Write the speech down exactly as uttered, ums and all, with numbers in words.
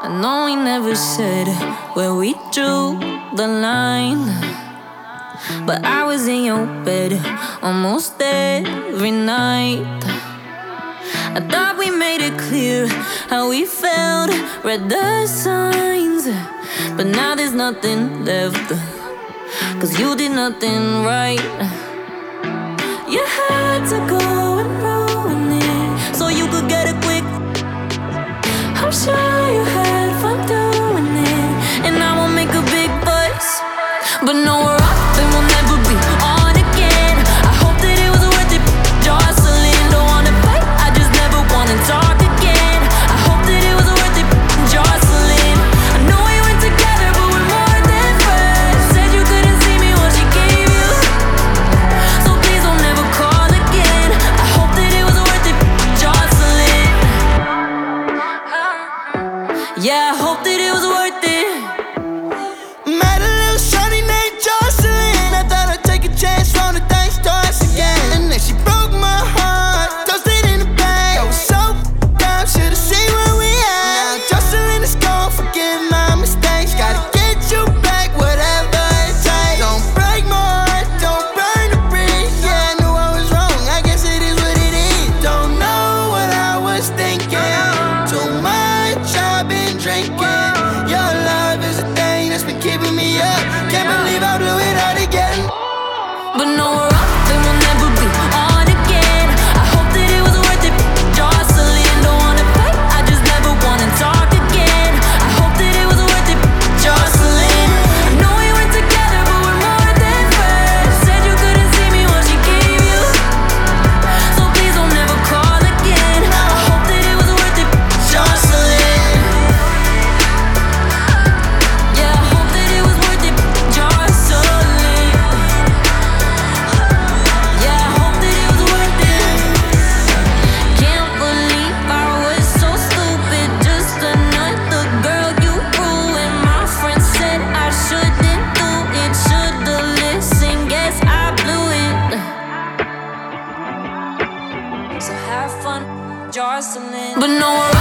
I know we never said where we drew the line, but I was in your bed almost every night. I thought we made it clear how we felt, read the signs, but now there's nothing left, 'cause you did nothing right. You had to go and ruin it so you could get it quick. I'm sure you had fun doing it, and I won't make a big fuss, but no, we're off and we'll never be on again. I hope that it was worth it, Jocelyn. Don't wanna fight, I just never wanna talk again. I hope that it was worth it, Jocelyn. I know we went together, but we're more than friends. Said you couldn't see me what she gave you, so please don't never call again. I hope that it was worth it, Jocelyn. Yeah, I hope that it was worth it. Met a little shorty named Jocelyn. I thought I'd take a chance from the things starts again, and then she broke my heart, toasted in the bag. I was so dumb, should've seen where we at. Now Jocelyn is gone, forgive my mistakes. Gotta get you back, whatever it takes. Don't break my heart, don't burn the bridge. Yeah, I knew I was wrong, I guess it is what it is. Don't know what I was thinking. Too much I've been drinking. Your love is a thing that's been keeping me up. Can't believe I blew it out again. But no, we're off and we'll never be on again. I hope that it was worth it, Jocelyn. Don't wanna fight, I just never wanna talk again. I hope that it was worth it, Jocelyn. I know we went together, but we're more than friends. Said you couldn't see me what she gave you, so please don't never call again. I hope that it was worth it, Jocelyn. Yeah, I hope that it was worth it, Jocelyn. Yeah, I hope that it was worth it. Can't believe I was so stupid. Just another girl you ruined. My friend said I shouldn't do it. Should've listened, guess I blew it. So have fun, Jocelyn. But no,